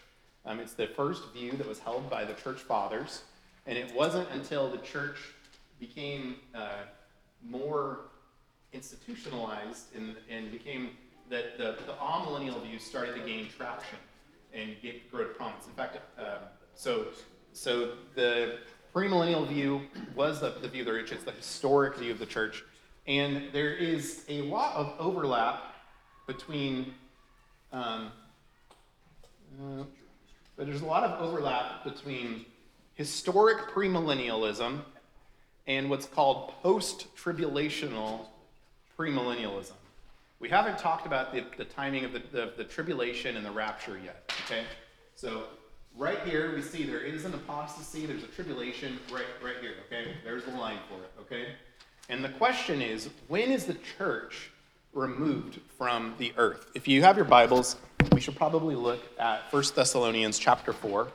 Um, it's the first view that was held by the church fathers, and it wasn't until the church became uh, more institutionalized and, and became that the, the amillennial view started to gain traction and get grow to prominence. In fact, uh, so so the premillennial view was the, the view of the church. It's the historic view of the church, and there is a lot of overlap between. Um, uh, but there's a lot of overlap between historic premillennialism and what's called post-tribulational premillennialism. We haven't talked about the, the timing of the, the, the tribulation and the rapture yet, okay? So right here we see there is an apostasy, there's a tribulation right, right here, okay? There's the line for it, okay? And the question is, when is the church removed from the earth? If you have your Bibles, we should probably look at First Thessalonians chapter four.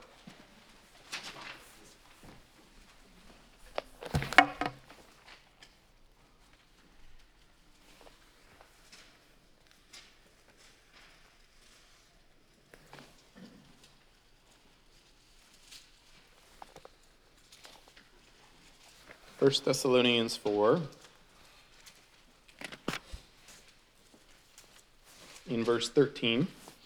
First Thessalonians four, in verse thirteen.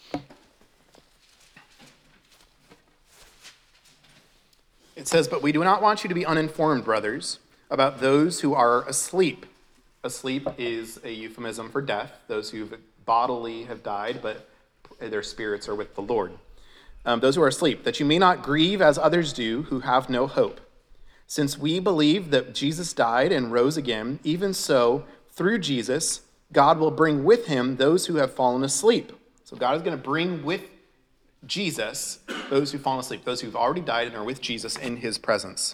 It says, "But we do not want you to be uninformed, brothers, about those who are asleep." Asleep is a euphemism for death, those who bodily have died, but their spirits are with the Lord. Um, those who are asleep, that you may not grieve as others do who have no hope. Since we believe that Jesus died and rose again, even so, through Jesus, God will bring with him those who have fallen asleep. So God is going to bring with Jesus those who've fallen asleep, those who've already died and are with Jesus in his presence.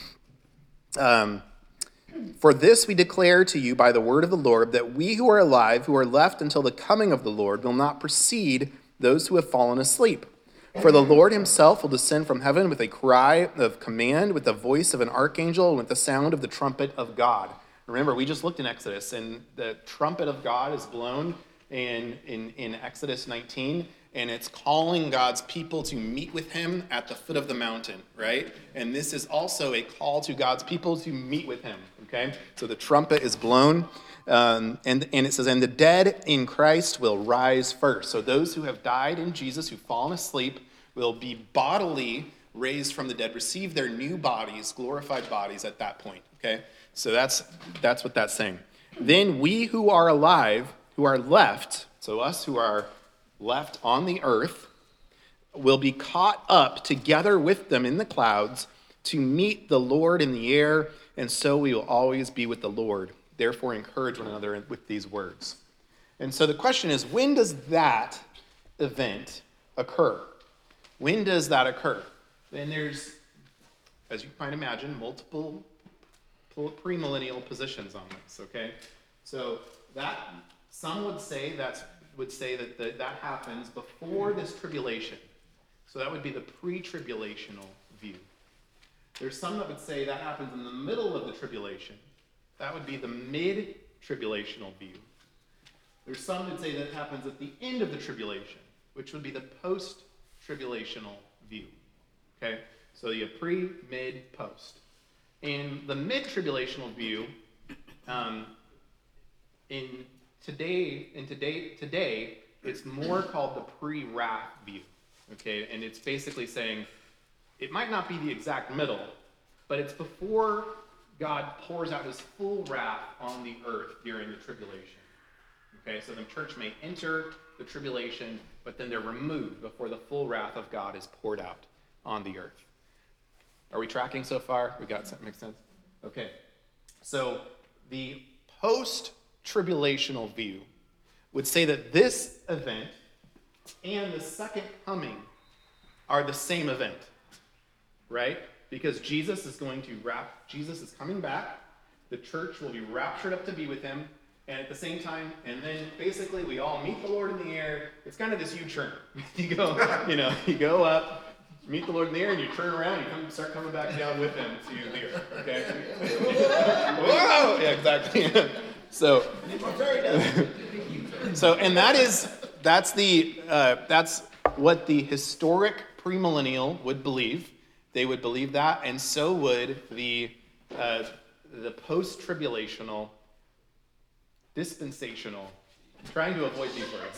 Um, For this we declare to you by the word of the Lord, that we who are alive, who are left until the coming of the Lord, will not precede those who have fallen asleep. For the Lord himself will descend from heaven with a cry of command, with the voice of an archangel, and with the sound of the trumpet of God. Remember, we just looked in Exodus, and the trumpet of God is blown in, in, in Exodus nineteen, and it's calling God's people to meet with him at the foot of the mountain, right? And this is also a call to God's people to meet with him, okay? So the trumpet is blown, um, and, and it says, "And the dead in Christ will rise first." So those who have died in Jesus, who've fallen asleep, will be bodily raised from the dead, receive their new bodies, glorified bodies at that point, okay? So that's that's what that's saying. Then we who are alive, who are left, so us who are left on the earth, will be caught up together with them in the clouds to meet the Lord in the air, and so we will always be with the Lord. Therefore, encourage one another with these words. And so the question is, when does that event occur? When does that occur? Then there's, as you might imagine, multiple premillennial positions on this, okay? So that, some would say that's would say that the, that happens before this tribulation. So that would be the pre-tribulational view. There's some that would say that happens in the middle of the tribulation. That would be the mid-tribulational view. There's some that say that happens at the end of the tribulation, which would be the post-tribulational view. Okay? So you have pre, mid, post. In the mid-tribulational view, um, in today, in today, today, it's more called the pre-wrath view. Okay, and it's basically saying it might not be the exact middle, but it's before God pours out his full wrath on the earth during the tribulation. Okay, so the church may enter the tribulation, but then they're removed before the full wrath of God is poured out on the earth. Are we tracking so far? We got something, makes sense? Okay, so the post-tribulational view would say that this event and the second coming are the same event, right? Because Jesus is going to wrap, Jesus is coming back, the church will be raptured up to be with him, and at the same time, and then basically we all meet the Lord in the air. It's kind of this U-turn. You go, you know, you go up, meet the Lord in the air, and you turn around, you come, start coming back down with him to the earth, okay? Whoa! Yeah, exactly. So, so, and that is, that's the, uh, that's what the historic premillennial would believe. They would believe that, and so would the uh, the post-tribulational, dispensational. I'm trying to avoid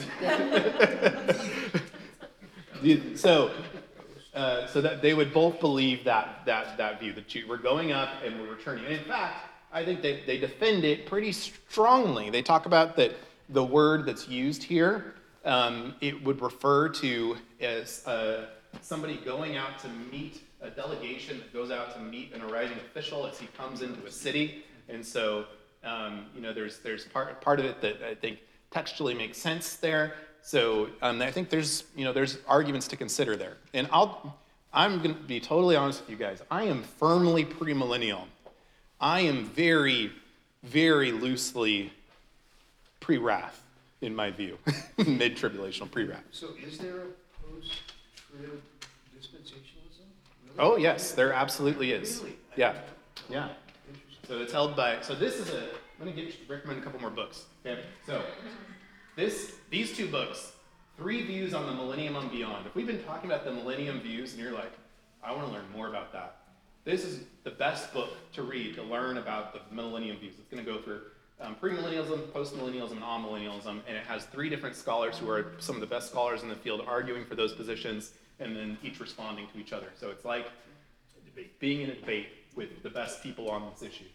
these words. so, uh, so that they would both believe that that that view that you, we're going up and we're returning. And in fact, I think they they defend it pretty strongly. They talk about that the word that's used here. Um, it would refer to as uh, somebody going out to meet a delegation that goes out to meet an arriving official as he comes into a city. And so, um, you know, there's there's part part of it that I think textually makes sense there. So um, I think there's you know there's arguments to consider there. And I'll I'm going to be totally honest with you guys. I am firmly premillennial. I am very, very loosely pre-wrath. In my view, mid-tribulational pre-wrath. So is there a post-trib dispensationalism? Really? Oh yes, there absolutely is. Really? Yeah, yeah. So it's held by. So this is a. I'm gonna give, recommend a couple more books. Okay. So this, these two books, Three Views on the Millennium and Beyond. If we've been talking about the Millennium views, and you're like, I want to learn more about that, this is the best book to read to learn about the Millennium views. It's gonna go through. Um, premillennialism, postmillennialism, and amillennialism, and it has three different scholars who are some of the best scholars in the field arguing for those positions, and then each responding to each other. So it's like a debate, being in a debate with the best people on this issue.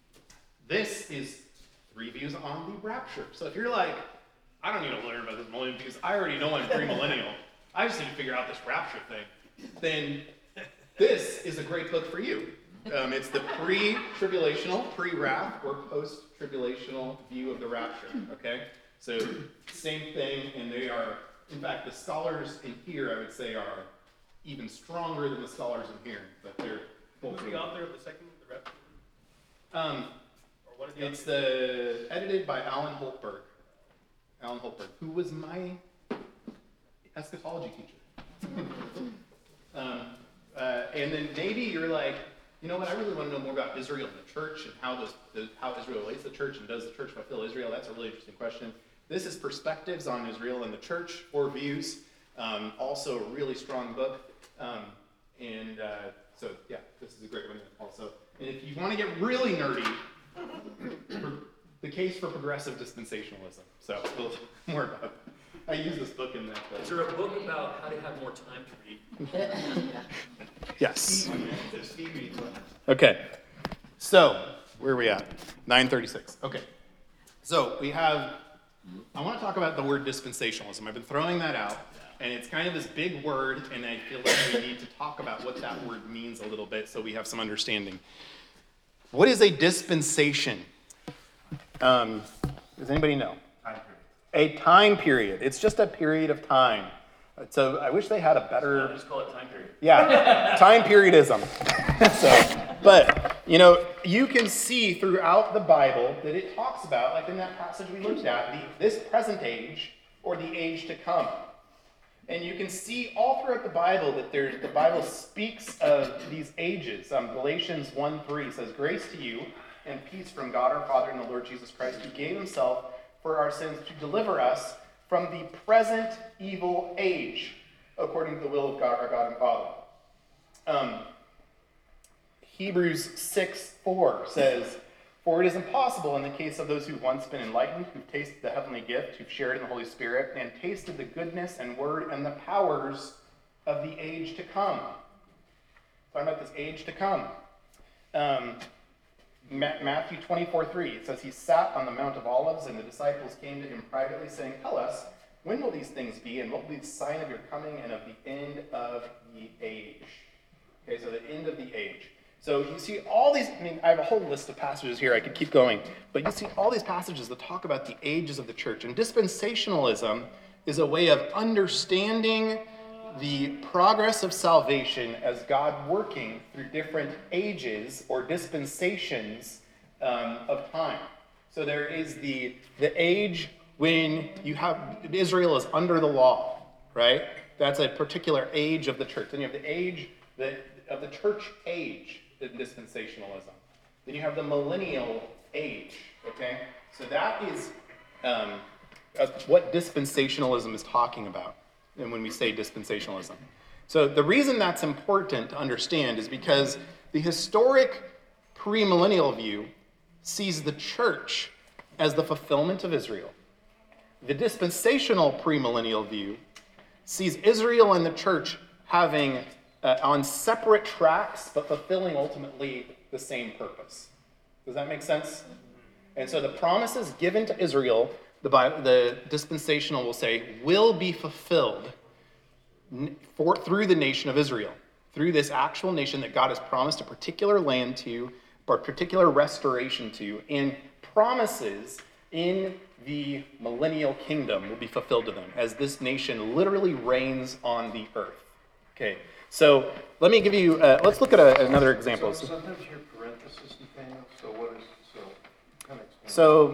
This is Three Views on the Rapture. So if you're like, I don't need to learn about this millennium views, I already know I'm premillennial, I just need to figure out this rapture thing, then this is a great book for you. Um, it's the pre-tribulational, pre-wrath, or post-tribulational view of the rapture, okay? So, same thing, and they are, in fact, the scholars in here, I would say, are even stronger than the scholars in here, but they're both. Who's the author of the second, the Rapture? Um, Or what is the it's author? the, edited by Alan Holtberg. Alan Holtberg, who was my eschatology teacher. um, uh, and then maybe you're like, you know what, I really want to know more about Israel and the church and how does the, how Israel relates to the church and does the church fulfill Israel? That's a really interesting question. This is Perspectives on Israel and the Church, Four Views. Um, also a really strong book. Um, and uh, so, yeah, this is a great one also. And if you want to get really nerdy, The Case for Progressive Dispensationalism. So, a little more about it. I use this book in that. Is there a book about how to have more time to read? Yes. Okay. So, where are we at? nine thirty-six. Okay. So, we have, I want to talk about the word dispensationalism. I've been throwing that out, and it's kind of this big word, and I feel like we need to talk about what that word means a little bit so we have some understanding. What is a dispensation? Um, does anybody know? Time period. A time period. It's just a period of time. So I wish they had a better... Just call it time period. Yeah, time periodism. so, but, you know, you can see throughout the Bible that it talks about, like in that passage we looked at, the, this present age or the age to come. And you can see all throughout the Bible that there, the Bible speaks of these ages. Um, Galatians one three says, "Grace to you and peace from God our Father and the Lord Jesus Christ, who gave himself for our sins to deliver us from the present evil age, according to the will of God, our God and Father." Um, Hebrews six four says, "For it is impossible in the case of those who've once been enlightened, who've tasted the heavenly gift, who've shared in the Holy Spirit, and tasted the goodness and word and the powers of the age to come." Talking about this age to come. Um, Matthew twenty-four three, it says, "He sat on the Mount of Olives, and the disciples came to him privately, saying, 'Tell us, when will these things be, and what will be the sign of your coming and of the end of the age?'" Okay, so the end of the age. So you see all these, I mean, I have a whole list of passages here, I could keep going, but you see all these passages that talk about the ages of the church. And dispensationalism is a way of understanding the progress of salvation as God working through different ages or dispensations um, of time. So there is the, the age when you have, Israel is under the law, right? That's a particular age of the church. Then you have the age that, of the church age in dispensationalism. Then you have the millennial age, okay? So that is um, uh, what dispensationalism is talking about. And when we say dispensationalism. So the reason that's important to understand is because the historic premillennial view sees the church as the fulfillment of Israel. The dispensational premillennial view sees Israel and the church having uh, on separate tracks, but fulfilling ultimately the same purpose. Does that make sense? And so the promises given to Israel, the, Bible, the dispensational will say, will be fulfilled for, through the nation of Israel, through this actual nation that God has promised a particular land to, or particular restoration to, and promises in the millennial kingdom will be fulfilled to them as this nation literally reigns on the earth. Okay, so let me give you, uh, let's look at a, another example. So sometimes you hear parentheses, Nathaniel, so what is, so, kind of explain. So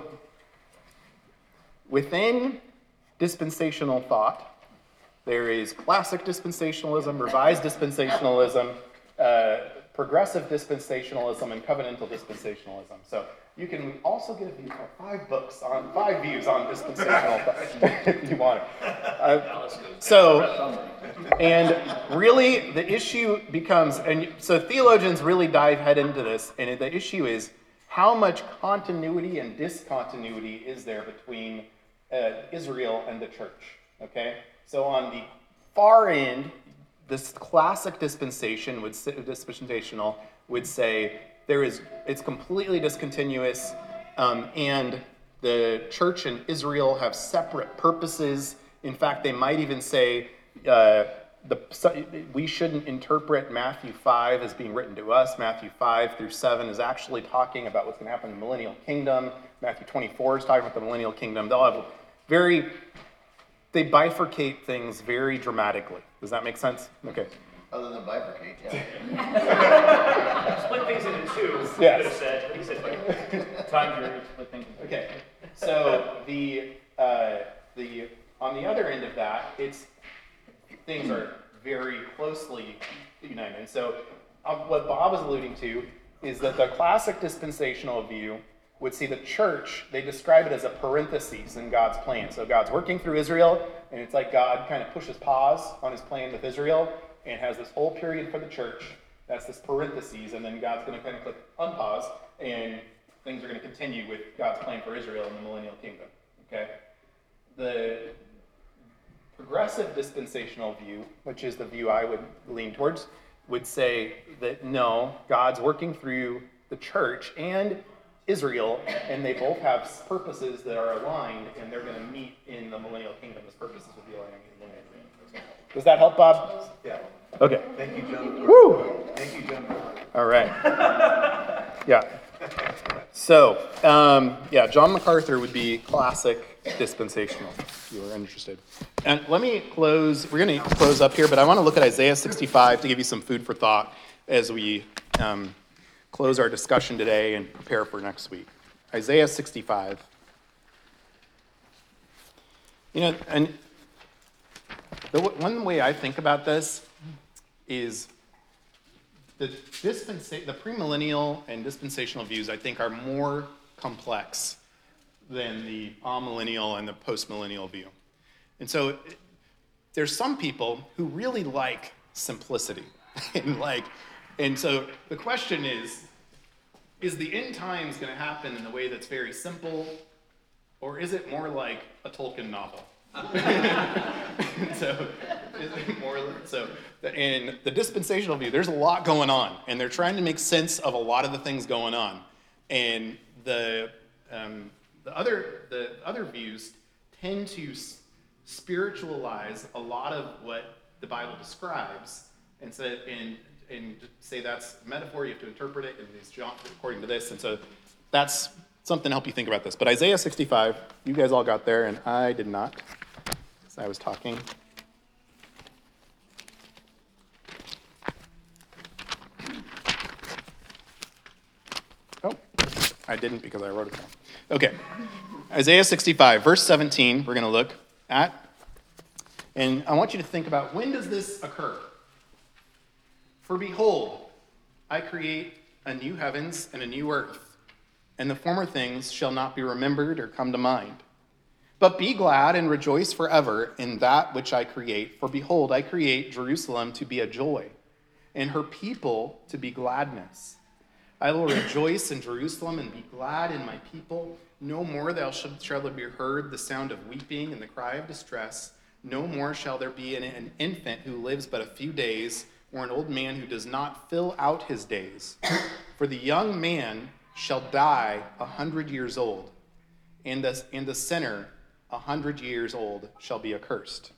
within dispensational thought, there is classic dispensationalism, revised dispensationalism, uh, progressive dispensationalism, and covenantal dispensationalism. So you can also get a view for five books on five views on dispensational thought if you want it. Uh, so, and really the issue becomes, and so theologians really dive head into this, and the issue is how much continuity and discontinuity is there between uh, Israel and the church, okay? So on the far end, this classic dispensation would dispensational would say there is it's completely discontinuous, um, and the church and Israel have separate purposes. In fact, they might even say uh, the we shouldn't interpret Matthew five as being written to us. Matthew five through seven is actually talking about what's going to happen in the millennial kingdom. Matthew twenty-four is talking about the millennial kingdom. They'll have very they bifurcate things very dramatically. Does that make sense? Okay. Other than bifurcate, yeah. Split things into two. Yes. You could have said, he said, like, time period, split things into two. Okay. So the uh, the on the other end of that, it's things are very closely united. And so um, what Bob is alluding to is that the classic dispensational view would see the church, they describe it as a parenthesis in God's plan. So God's working through Israel, and it's like God kind of pushes pause on his plan with Israel and has this whole period for the church. That's this parenthesis, and then God's going to kind of click unpause, and things are going to continue with God's plan for Israel in the millennial kingdom. Okay? The progressive dispensational view, which is the view I would lean towards, would say that no, God's working through the church and Israel, and they both have purposes that are aligned, and they're going to meet in the millennial kingdom. Those purposes will be aligned in the millennial kingdom. Does that help, Bob? Yeah. Okay. Thank you, John. Woo! Thank you, John. All right. Yeah. So, um, yeah, John MacArthur would be classic dispensational, if you were interested. And let me close. We're going to close up here, but I want to look at Isaiah sixty-five to give you some food for thought as we um, close our discussion today and prepare for next week. Isaiah sixty-five. You know, and the one way I think about this is the dispensa- the premillennial and dispensational views, I think, are more complex than the amillennial and the postmillennial view. And so there's some people who really like simplicity. and like, and so the question is, is the end times going to happen in a way that's very simple, or is it more like a Tolkien novel? so, is it more so in the dispensational view, there's a lot going on, and they're trying to make sense of a lot of the things going on. And the um, the other the other views tend to s- spiritualize a lot of what the Bible describes, and so and and say that's a metaphor. You have to interpret it in these according to this, and so that's something to help you think about this. But Isaiah sixty-five, you guys all got there, and I did not, as I was talking. Oh, I didn't because I wrote it down. Okay, Isaiah sixty-five, verse seventeen, we're going to look at. And I want you to think about, when does this occur? For behold, I create a new heavens and a new earth, and the former things shall not be remembered or come to mind. But be glad and rejoice forever in that which I create. For behold, I create Jerusalem to be a joy, and her people to be gladness. I will rejoice in Jerusalem and be glad in my people. No more thou shalt shall there be heard the sound of weeping and the cry of distress. No more shall there be an, an infant who lives but a few days, or an old man who does not fill out his days. For the young man shall die a hundred years old, and the, and the sinner a hundred years old shall be accursed.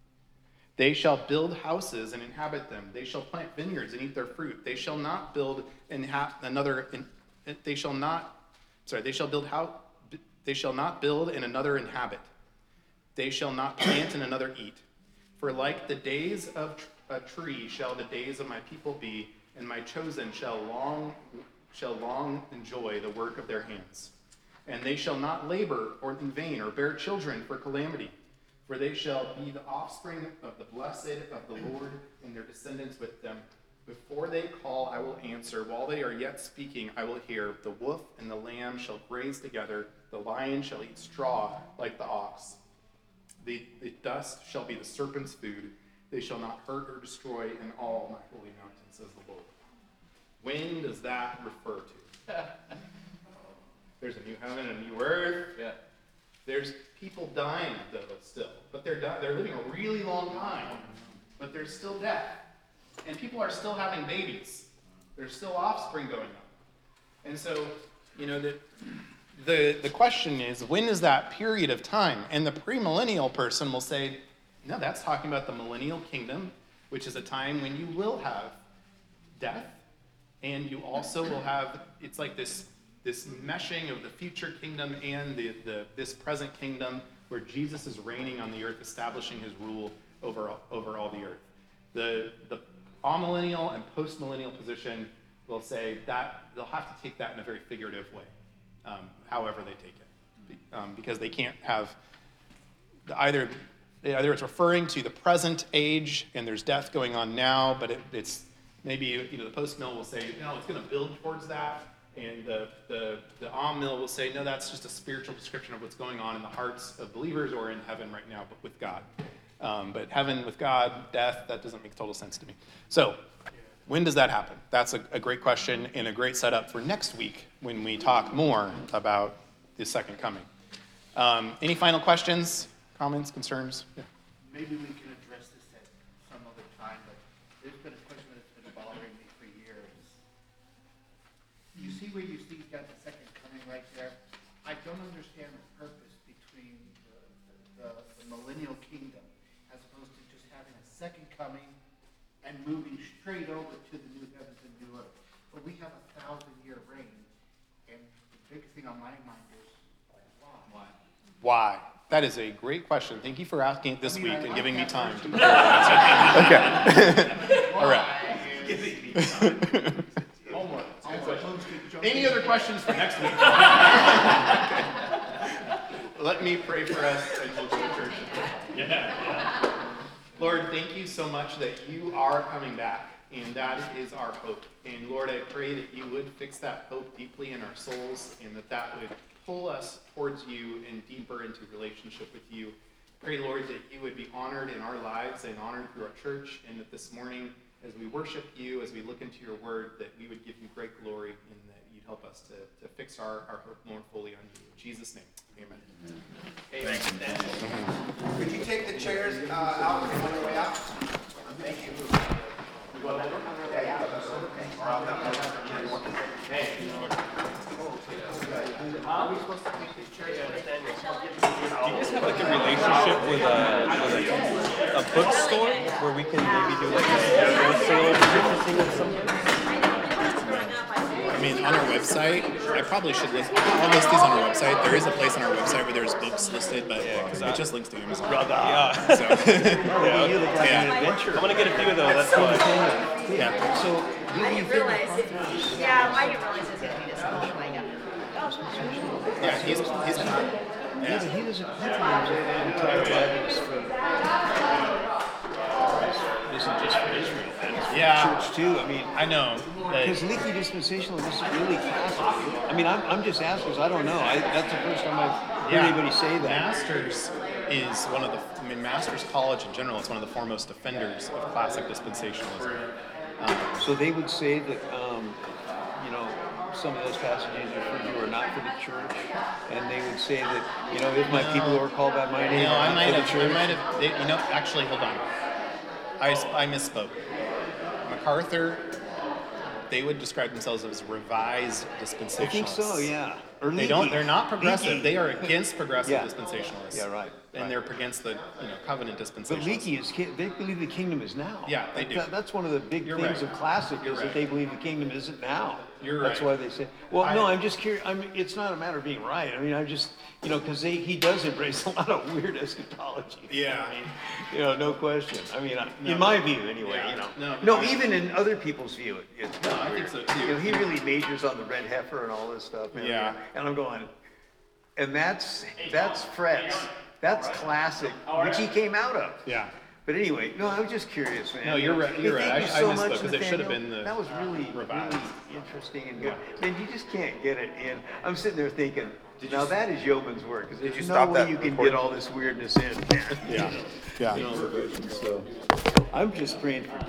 They shall build houses and inhabit them. They shall plant vineyards and eat their fruit. They shall not build and have another. In, they shall not. Sorry. They shall build house. They shall not build and another inhabit. They shall not plant and another eat. For like the days of a tree shall the days of my people be, and my chosen shall long shall long enjoy the work of their hands. And they shall not labor or in vain or bear children for calamity, for they shall be the offspring of the blessed of the Lord, and their descendants with them. Before they call, I will answer. While they are yet speaking, I will hear. The wolf and the lamb shall graze together. The lion shall eat straw like the ox. The, the dust shall be the serpent's food. They shall not hurt or destroy in all my holy mountain, says the Lord. When does that refer to? There's a new heaven and a new earth. Yeah. There's people dying though still, but they're di- they're living a really long time, but there's still death, and people are still having babies. There's still offspring going on, and so you know the the the question is, when is that period of time? And the premillennial person will say, no, that's talking about the millennial kingdom, which is a time when you will have death, and you also will have. It's like this. This meshing of the future kingdom and the, the this present kingdom where Jesus is reigning on the earth, establishing his rule over, over all the earth. The, the amillennial and postmillennial position will say that they'll have to take that in a very figurative way, um, however they take it, um, because they can't have either, either it's referring to the present age and there's death going on now, but it, it's maybe, you know, the post-mill will say, no, it's going to build towards that. And the, the, the Am Mill will say, no, that's just a spiritual description of what's going on in the hearts of believers or in heaven right now, but with God. Um, but heaven with God, death, that doesn't make total sense to me. So when does that happen? That's a, a great question and a great setup for next week when we talk more about the second coming. Um, any final questions, comments, concerns? Yeah. Maybe we can address this at some other time, but there's been a question that's been bothering me for years. You see where you see you've got the second coming right there? I don't understand the purpose between the, the, the millennial kingdom as opposed to just having a second coming and moving straight over to the new heavens and new earth. But we have a thousand year reign, and the big thing on my mind is why? Why? Why? That is a great question. Thank you for asking it this I mean, week I and like giving me that time. question. Okay. All right. Homework. As opposed to jumping Any other questions for next week? Let me pray for us and we'll go to church. Yeah. Lord, thank you so much that you are coming back, and that is our hope. And Lord, I pray that you would fix that hope deeply in our souls, and that that would pull us towards you and deeper into relationship with you. Pray, Lord, that you would be honored in our lives and honored through our church, and that this morning, as we worship you, as we look into your word, that we would give you great glory, and that you'd help us to, to fix our, our hope more fully on you. In Jesus' name, amen. Amen. Would you take the chairs uh, out on your way out? Thank you. Yeah, yeah. Or I'll Are we supposed to take these chairs out? Do you guys have like a relationship with a with a, a bookstore where we can maybe do like a wholesale purchasing of something? I mean, on our website, I probably should list, I'll list these on our website. There is a place on our website where there's books listed, but Yeah, 'cause it I- just links to Amazon. Yeah. So, yeah. yeah. I'm gonna get a few of those. That's fine. Yeah. So, I didn't realize it. Yeah, I didn't realize it was gonna be this long. I got Yeah, he's, he's been, yeah, but yeah. he doesn't have to entire Bible is for, uh, isn't just for Israel, and it's for Yeah. the church too. I mean, I know. Because leaky dispensationalism is really classic. I mean, I'm, I'm just asking, 'cause I don't know. I, that's the first time I've heard anybody say that. Masters is one of the, I mean, Masters College in general is one of the foremost defenders of classic dispensationalism. Um, So they would say that, um, you know, some of those passages referred to are not for the church, and they would say that, you know, if my people who are called by my name No, are I not might for the have, I church. might have, they- you know, actually, hold on. I, s- I misspoke. MacArthur, they would describe themselves as revised dispensationalists. I think so, yeah. Or They don't, leaky. they're not progressive. Leaky. They are against progressive Yeah. dispensationalists. Yeah, right, And right. they're against the, you know, covenant But dispensationalists. leaky is, ki- they believe the kingdom is now. Yeah, they Like, do. that- That's one of the big You're things right. of classic, You're is right. that they believe the kingdom isn't now. You're That's right. why they say, well, I- no, I'm just curious, I mean, it's not a matter of being right. I mean, I'm just, you know, because he does embrace a lot of weird eschatology. Yeah. I mean, you know, no question. I mean, I- No. in my view, anyway, Yeah. you know. No, but No, I- even in other people's view, it- it's No, kind I of think weird. so, too. You know, he really majors on the red heifer and all this stuff. and Yeah. everything. And I'm going, and that's, that's Fred's, that's classic, which he came out of. Yeah. But anyway, no, I was just curious, man. No, you're You know, right- you're hey, right. thank I- you I so misspoke, much, 'cause it should have Nathaniel. been the That was really, revised. really interesting and good. Man, you just can't get it in. I'm sitting there thinking, now that is yeoman's work, because you there's no stop way that you can recording? get all this weirdness in, man. Yeah. Yeah. You know, so I'm just praying for